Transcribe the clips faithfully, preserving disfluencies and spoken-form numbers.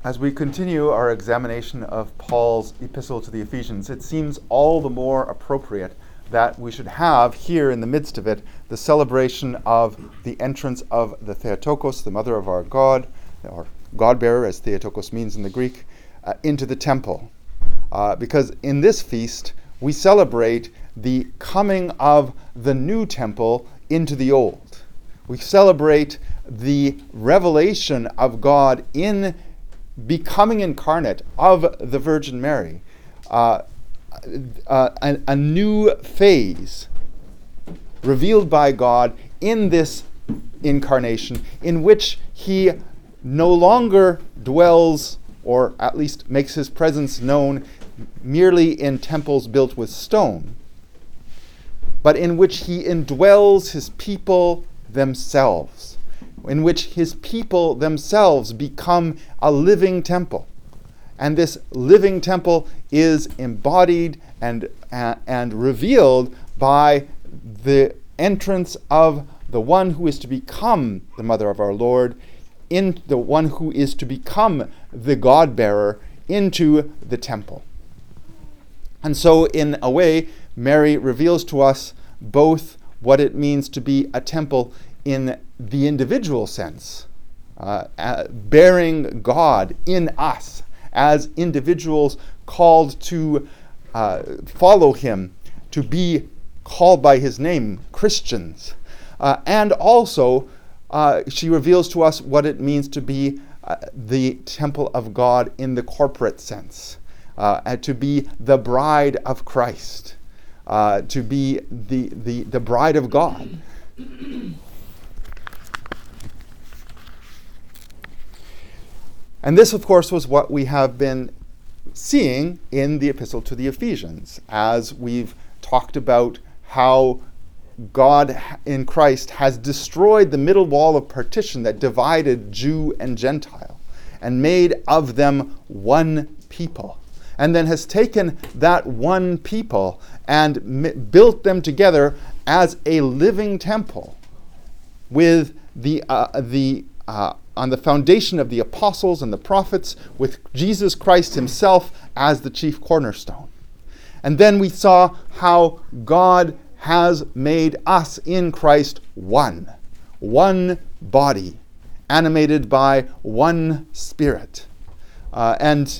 As we continue our examination of Paul's epistle to the Ephesians, it seems all the more appropriate that we should have here in the midst of it the celebration of the entrance of the Theotokos, the mother of our God, or God-bearer, as Theotokos means in the Greek, uh, into the temple. Uh, because in this feast, we celebrate the coming of the new temple into the old. We celebrate the revelation of God in becoming incarnate of the Virgin Mary, uh, uh, a, a new phase revealed by God in this incarnation, in which he no longer dwells, or at least makes his presence known, merely in temples built with stone, but in which he indwells his people themselves, in which his people themselves become a living temple. And this living temple is embodied and, uh, and revealed by the entrance of the one who is to become the mother of our Lord, in the one who is to become the God-bearer into the temple. And so, in a way, Mary reveals to us both what it means to be a temple in the individual sense, uh, uh, bearing God in us as individuals called to uh, follow him, to be called by his name, Christians. Uh, and also, uh, she reveals to us what it means to be uh, the temple of God in the corporate sense, uh, and to be the bride of Christ, uh, to be the, the, the bride of God. And this, of course, was what we have been seeing in the Epistle to the Ephesians, as we've talked about how God in Christ has destroyed the middle wall of partition that divided Jew and Gentile and made of them one people, and then has taken that one people and m- built them together as a living temple with the uh, the uh, on the foundation of the apostles and the prophets, with Jesus Christ himself as the chief cornerstone. And then we saw how God has made us in Christ one, one body, animated by one Spirit. Uh, and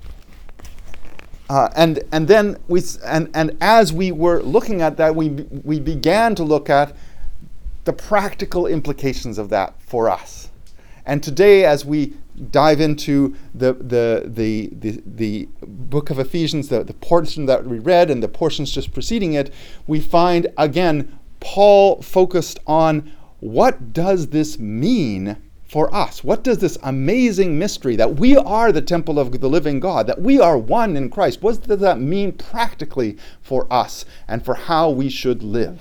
uh, and and then we and and as we were looking at that, we we began to look at the practical implications of that for us. And today, as we dive into the the the the, the book of Ephesians, the, the portion that we read and the portions just preceding it, we find again Paul focused on what does this mean for us? What does this amazing mystery that we are the temple of the living God, that we are one in Christ, what does that mean practically for us and for how we should live?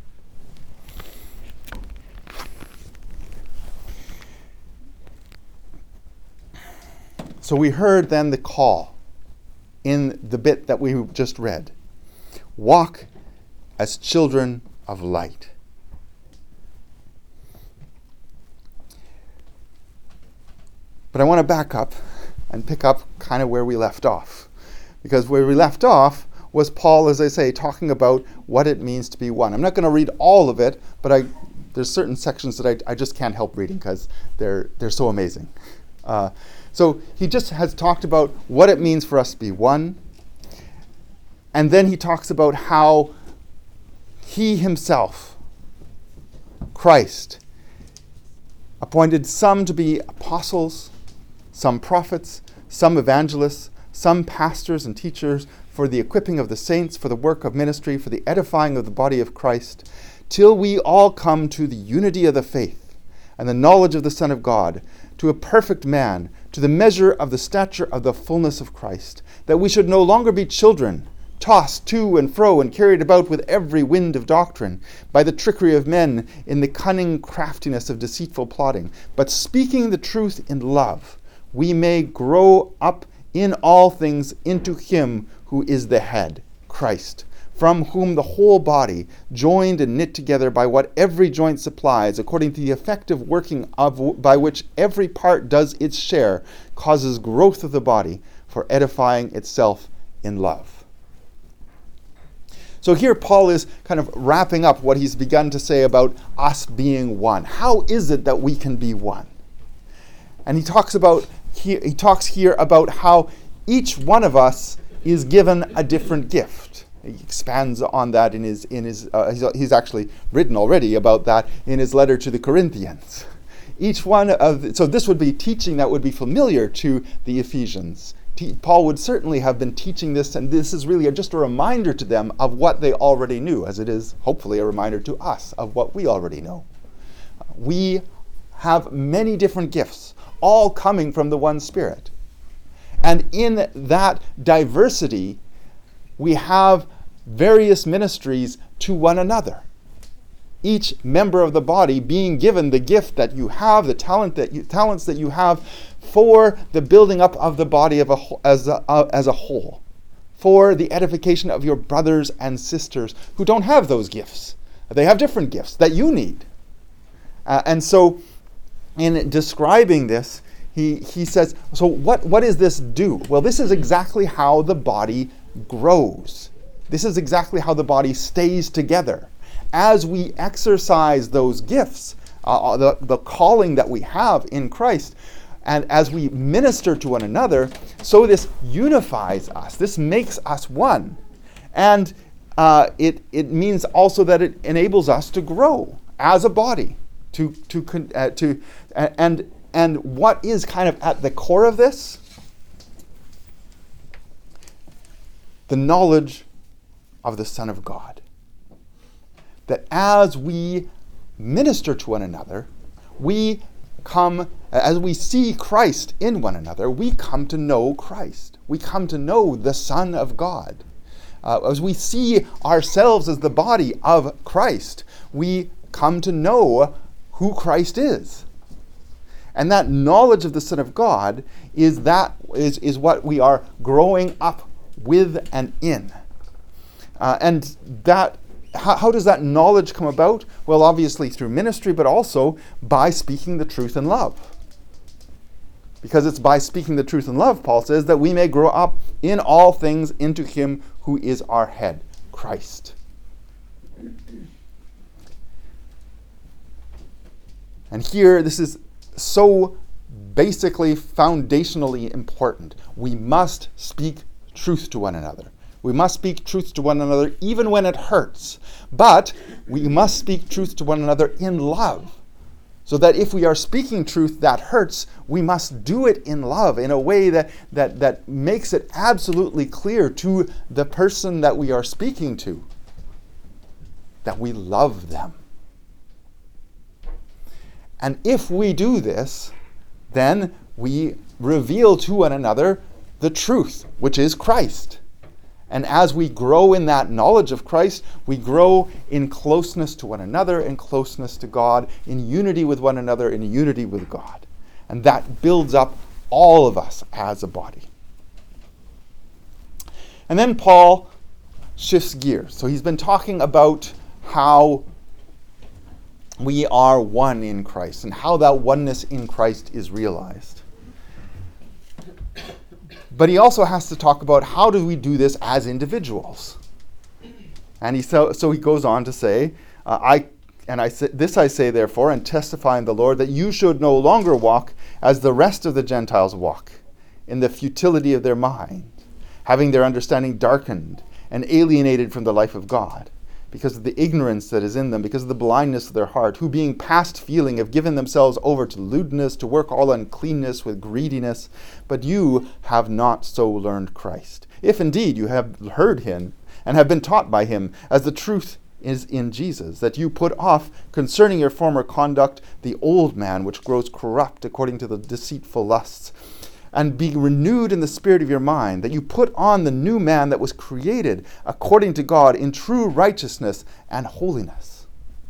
So we heard then the call in the bit that we just read. Walk as children of light. But I want to back up and pick up kind of where we left off. Because where we left off was Paul, as I say, talking about what it means to be one. I'm not going to read all of it, but I there's certain sections that I, I just can't help reading because they're they're so amazing. Uh, So he just has talked about what it means for us to be one. And then he talks about how he himself, Christ, appointed some to be apostles, some prophets, some evangelists, some pastors and teachers for the equipping of the saints, for the work of ministry, for the edifying of the body of Christ, till we all come to the unity of the faith and the knowledge of the Son of God, to a perfect man, to the measure of the stature of the fullness of Christ, that we should no longer be children, tossed to and fro and carried about with every wind of doctrine, by the trickery of men in the cunning craftiness of deceitful plotting, but speaking the truth in love, we may grow up in all things into him who is the head, Christ, from whom the whole body, joined and knit together by what every joint supplies, according to the effective working of by which every part does its share, causes growth of the body for edifying itself in love. So here Paul is kind of wrapping up what he's begun to say about us being one. How is it that we can be one? And he talks about he, he talks here about how each one of us is given a different gift. He expands on that in his in his uh, he's, he's actually written already about that in his letter to the Corinthians. Each one of so this would be teaching that would be familiar to the Ephesians. T- Paul would certainly have been teaching this, and this is really a, just a reminder to them of what they already knew, as it is hopefully a reminder to us of what we already know. We have many different gifts, all coming from the one Spirit. And in that diversity, we have various ministries to one another. Each member of the body being given the gift that you have, the talent that you, talents that you have for the building up of the body of a, as, a, uh, as a whole, for the edification of your brothers and sisters who don't have those gifts. They have different gifts that you need. Uh, and so in describing this, he, he says, so what, what does this do? Well, this is exactly how the body grows. This is exactly how the body stays together. As we exercise those gifts, uh, the, the calling that we have in Christ, and as we minister to one another, so this unifies us. This makes us one. And uh, it, it means also that it enables us to grow as a body. To, to, uh, to, uh, and, and what is kind of at the core of this? The knowledge of the Son of God. That as we minister to one another, we come, as we see Christ in one another, we come to know Christ. We come to know the Son of God. Uh, as we see ourselves as the body of Christ, we come to know who Christ is. And that knowledge of the Son of God is that is, is what we are growing up with and in. Uh, and that how, how does that knowledge come about? Well, obviously through ministry, but also by speaking the truth in love. Because it's by speaking the truth in love, Paul says, that we may grow up in all things into him who is our head, Christ. And here, this is so basically foundationally important. We must speak truth to one another. We must speak truth to one another even when it hurts. But we must speak truth to one another in love. So that if we are speaking truth that hurts, we must do it in love, in a way that, that, that makes it absolutely clear to the person that we are speaking to that we love them. And if we do this, then we reveal to one another the truth, which is Christ. And as we grow in that knowledge of Christ, we grow in closeness to one another, in closeness to God, in unity with one another, in unity with God. And that builds up all of us as a body. And then Paul shifts gears. So he's been talking about how we are one in Christ and how that oneness in Christ is realized. But he also has to talk about how do we do this as individuals. And he so, so he goes on to say, uh, I and I say, this I say therefore, and testify in the Lord, that you should no longer walk as the rest of the Gentiles walk, in the futility of their mind, having their understanding darkened and alienated from the life of God, because of the ignorance that is in them, because of the blindness of their heart, who being past feeling have given themselves over to lewdness, to work all uncleanness with greediness. But you have not so learned Christ, if indeed you have heard him and have been taught by him, as the truth is in Jesus, that you put off concerning your former conduct the old man which grows corrupt according to the deceitful lusts, and be renewed in the spirit of your mind, that you put on the new man that was created according to God in true righteousness and holiness.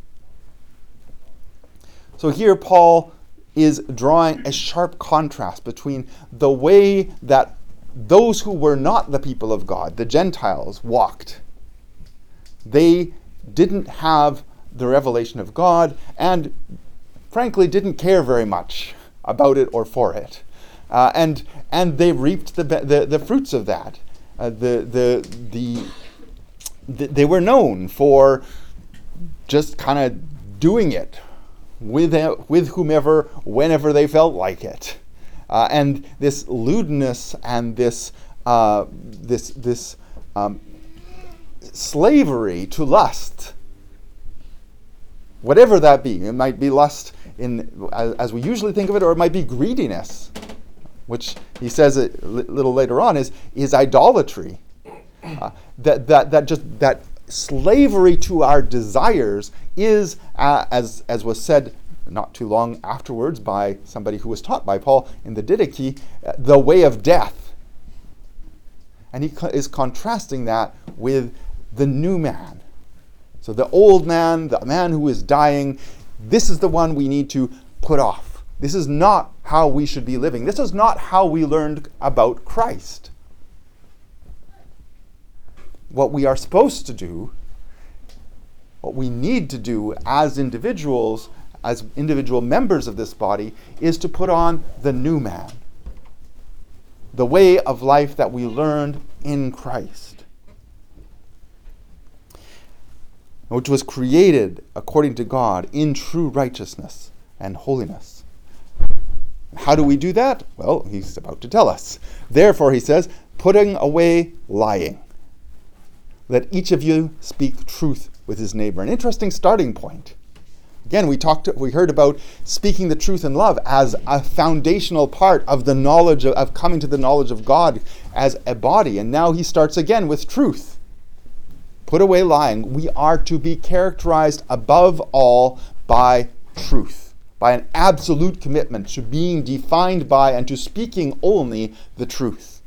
So here Paul is drawing a sharp contrast between the way that those who were not the people of God, the Gentiles, walked, they didn't have the revelation of God and, frankly, didn't care very much about it or for it. Uh, and and they reaped the, the, the fruits of that. Uh, the, the, the, the They were known for just kind of doing it with, with whomever, whenever they felt like it. Uh, and this lewdness and this uh, this this um, slavery to lust, whatever that be, it might be lust in as, as we usually think of it, or it might be greediness, which he says a li- little later on is is idolatry. Uh, that that that just that slavery to our desires is, uh, as as was said not too long afterwards by somebody who was taught by Paul in the Didache, uh, the way of death. And he co- is contrasting that with the new man. So the old man, the man who is dying, this is the one we need to put off. This is not how we should be living. This is not how we learned about Christ. What we are supposed to do, what we need to do as individuals, as individual members of this body, is to put on the new man, the way of life that we learned in Christ, which was created according to God in true righteousness and holiness. How do we do that? Well, he's about to tell us. Therefore, he says, putting away lying. Let each of you speak truth with his neighbor. An interesting starting point. Again, we talked, we heard about speaking the truth in love as a foundational part of the knowledge of, of coming to the knowledge of God as a body. And now he starts again with truth. Put away lying. We are to be characterized above all by truth, by an absolute commitment to being defined by and to speaking only the truth.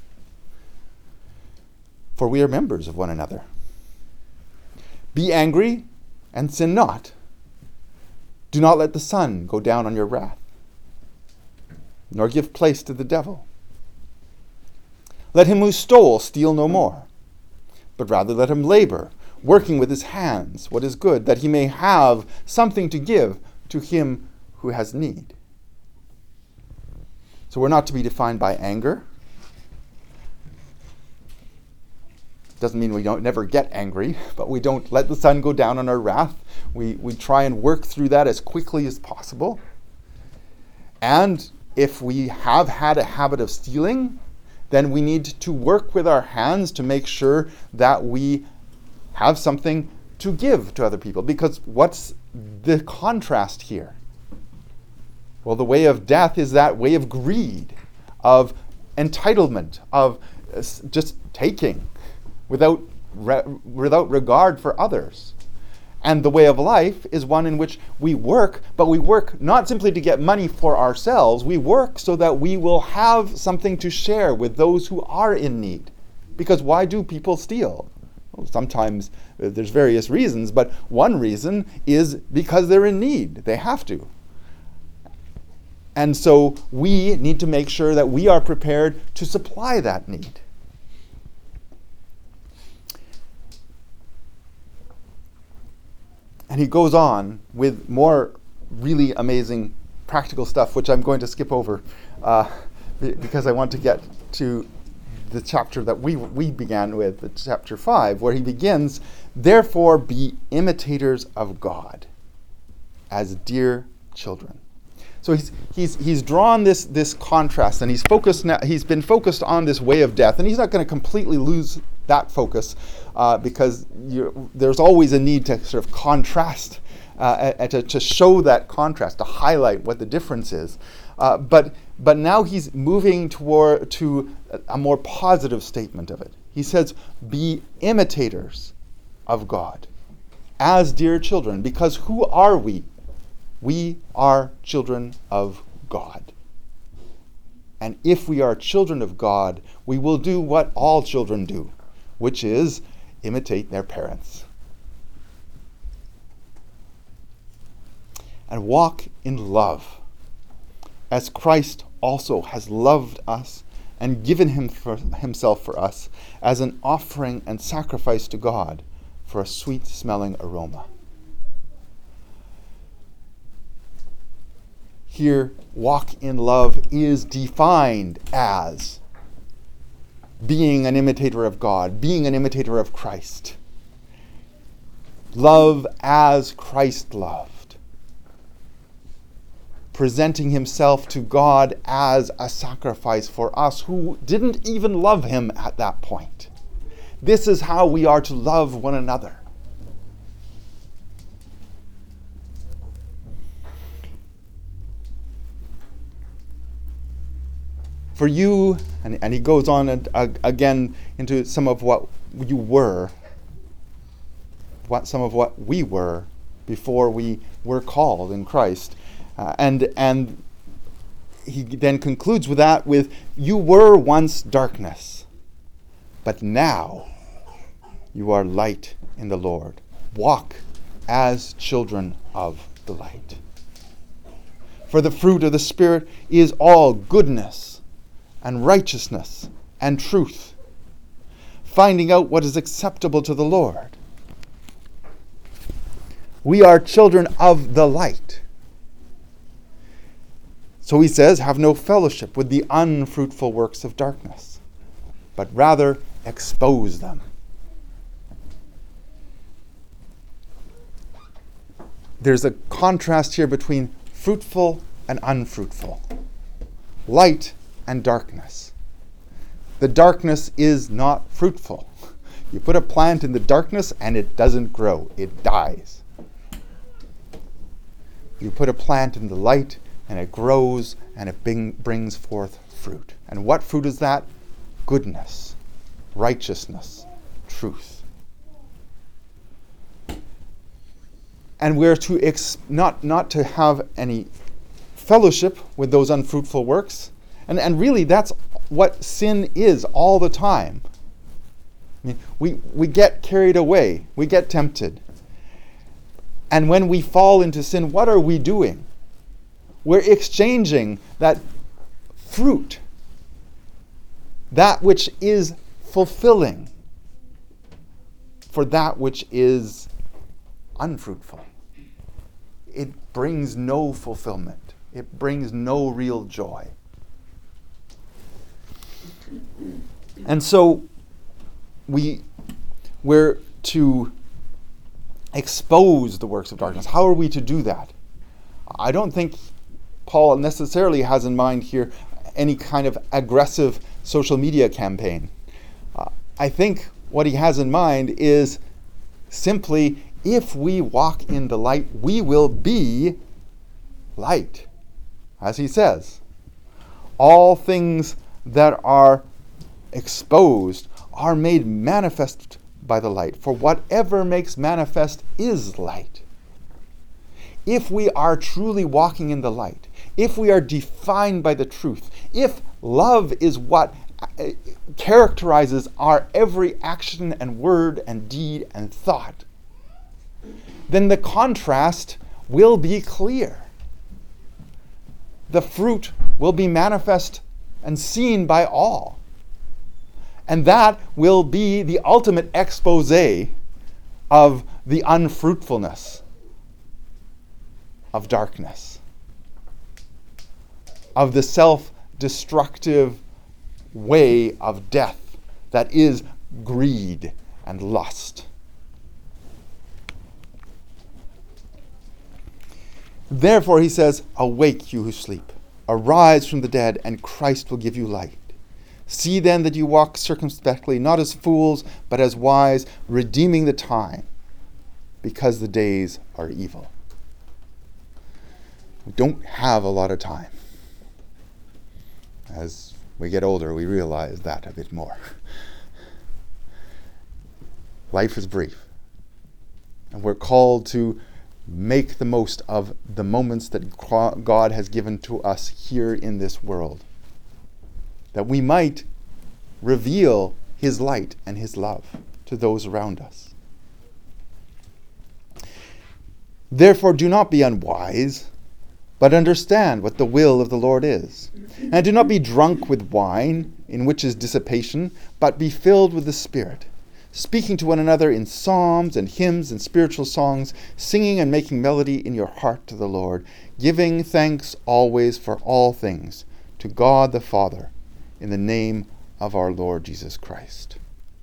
For we are members of one another. Be angry and sin not. Do not let the sun go down on your wrath, nor give place to the devil. Let him who stole steal no more, but rather let him labor, working with his hands what is good, that he may have something to give to him who has need. So we're not to be defined by anger. Doesn't mean we don't never get angry, but we don't let the sun go down on our wrath. We we try and work through that as quickly as possible. And if we have had a habit of stealing, then we need to work with our hands to make sure that we have something to give to other people. Because what's the contrast here? Well, the way of death is that way of greed, of entitlement, of uh, just taking without re- without regard for others. And the way of life is one in which we work, but we work not simply to get money for ourselves. We work so that we will have something to share with those who are in need. Because why do people steal? Well, sometimes uh, there's various reasons, but one reason is because they're in need. They have to. And so we need to make sure that we are prepared to supply that need. And he goes on with more really amazing practical stuff, which I'm going to skip over uh, because I want to get to the chapter that we we began with, the chapter five, where he begins, therefore be imitators of God as dear children. So he's he's he's drawn this this contrast, and he's focused now, he's been focused on this way of death, and he's not going to completely lose that focus uh, because you're, there's always a need to sort of contrast uh, and to, to show that contrast, to highlight what the difference is. Uh, but but now he's moving toward to a, a more positive statement of it. He says, "Be imitators of God as dear children," because who are we? We are children of God. And if we are children of God, we will do what all children do, which is imitate their parents. And walk in love, as Christ also has loved us and given him for himself for us as an offering and sacrifice to God for a sweet-smelling aroma. Here, walk in love is defined as being an imitator of God, being an imitator of Christ. Love as Christ loved. Presenting himself to God as a sacrifice for us who didn't even love him at that point. This is how we are to love one another. For you, and, and he goes on and, uh, again into some of what you were, what some of what we were before we were called in Christ. Uh, and and he then concludes with that with, you were once darkness, but now you are light in the Lord. Walk as children of the light. For the fruit of the Spirit is all goodness and righteousness and truth, finding out what is acceptable to the Lord. We are children of the light. So he says, have no fellowship with the unfruitful works of darkness, but rather expose them. There's a contrast here between fruitful and unfruitful, light and darkness. The darkness is not fruitful. You put a plant in the darkness and it doesn't grow, it dies. You put a plant in the light and it grows and it bring, brings forth fruit. And what fruit is that? Goodness, righteousness, truth. And we're to ex- not, not to have any fellowship with those unfruitful works. And, and really, that's what sin is all the time. I mean, we, we get carried away. We get tempted. And when we fall into sin, what are we doing? We're exchanging that fruit, that which is fulfilling, for that which is unfruitful. It brings no fulfillment. It brings no real joy. And so we, we're to expose the works of darkness. How are we to do that? I don't think Paul necessarily has in mind here any kind of aggressive social media campaign. Uh, I think what he has in mind is simply, if we walk in the light, we will be light. As he says, all things that are exposed are made manifest by the light, for whatever makes manifest is light. If we are truly walking in the light, if we are defined by the truth, if love is what characterizes our every action and word and deed and thought, then the contrast will be clear. The fruit will be manifest and seen by all. And that will be the ultimate expose of the unfruitfulness of darkness, of the self-destructive way of death that is greed and lust. Therefore, he says, awake, you who sleep. Arise from the dead, and Christ will give you light. See then that you walk circumspectly, not as fools, but as wise, redeeming the time, because the days are evil. We don't have a lot of time. As we get older, we realize that a bit more. Life is brief, and we're called to make the most of the moments that God has given to us here in this world, that we might reveal his light and his love to those around us. Therefore, do not be unwise, but understand what the will of the Lord is. And do not be drunk with wine, in which is dissipation, but be filled with the Spirit, speaking to one another in psalms and hymns and spiritual songs, singing and making melody in your heart to the Lord, giving thanks always for all things to God the Father, in the name of our Lord Jesus Christ.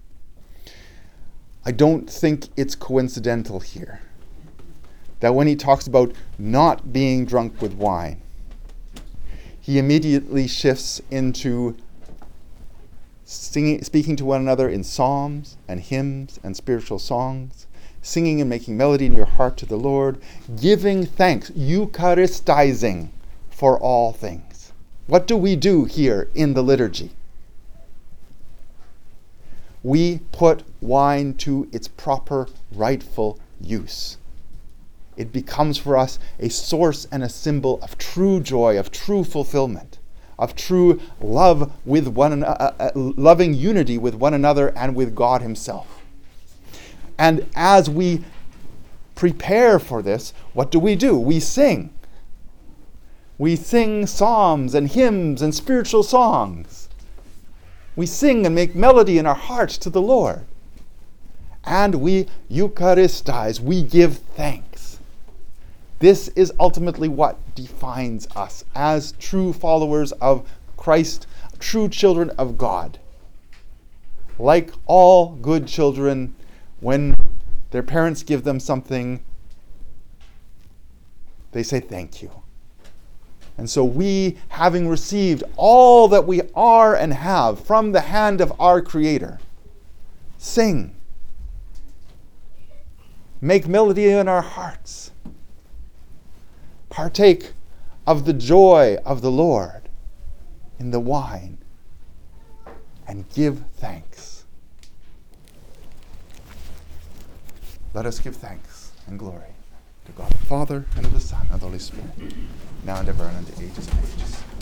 I don't think it's coincidental here that when he talks about not being drunk with wine, he immediately shifts into singing, speaking to one another in psalms and hymns and spiritual songs, singing and making melody in your heart to the Lord, giving thanks, Eucharistizing for all things. What do we do here in the liturgy? We put wine to its proper, rightful use. It becomes for us a source and a symbol of true joy, of true fulfillment, of true love with one another, uh, uh, loving unity with one another and with God himself. And as we prepare for this, what do we do? We sing. We sing psalms and hymns and spiritual songs. We sing and make melody in our hearts to the Lord. And we Eucharistize, we give thanks. This is ultimately what defines us as true followers of Christ, true children of God. Like all good children, when their parents give them something, they say thank you. And so we, having received all that we are and have from the hand of our Creator, sing, make melody in our hearts, partake of the joy of the Lord in the wine, and give thanks. Let us give thanks and glory to God the Father, and of the Son, and of the Holy Spirit, now and ever, and unto ages and ages.